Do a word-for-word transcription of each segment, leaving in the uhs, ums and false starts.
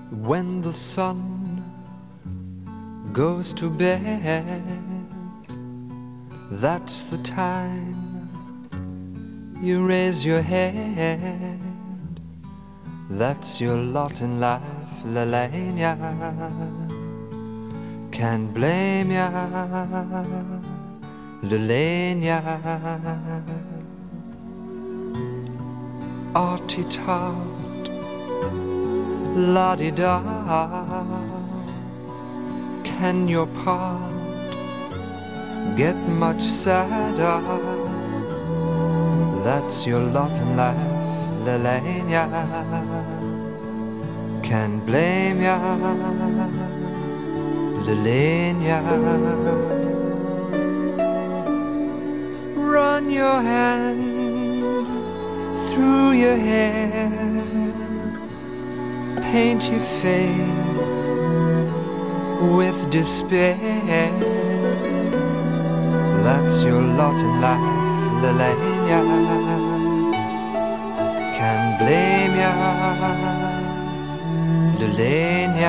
When the sun goes to bed, that's the time you raise your head. That's your lot in life, Lelania. Can't blame ya, Lelania. Arty-tart, la-di-da. Can your part get much sadder? That's your lot in life, Lelania. Can't blame ya, Lelania. Run your hand through your hair, paint your face with despair. That's your lot in life, Lelania. Can't blame ya, Lelania.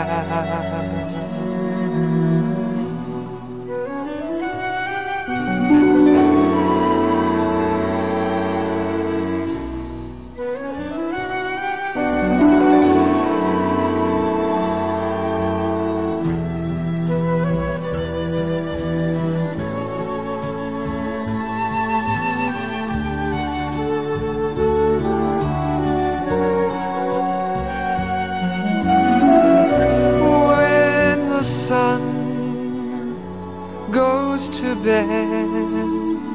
Goes to bed,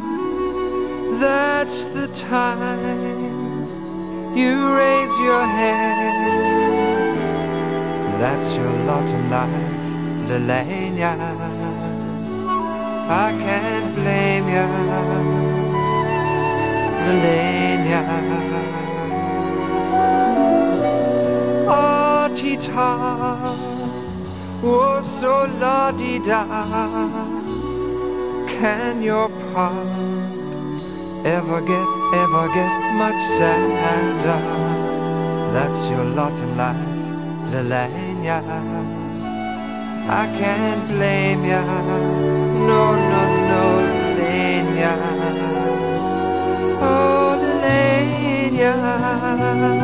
that's the time you raise your head. That's your lot in life, Lelania. I can't blame ya, Lelania. Arty-tart, oh so la-di-da. Can your part ever get, ever get much sadder? That's your lot in life, Lelania. I can't blame ya, no, no, no, Lelania. Oh, Lelania.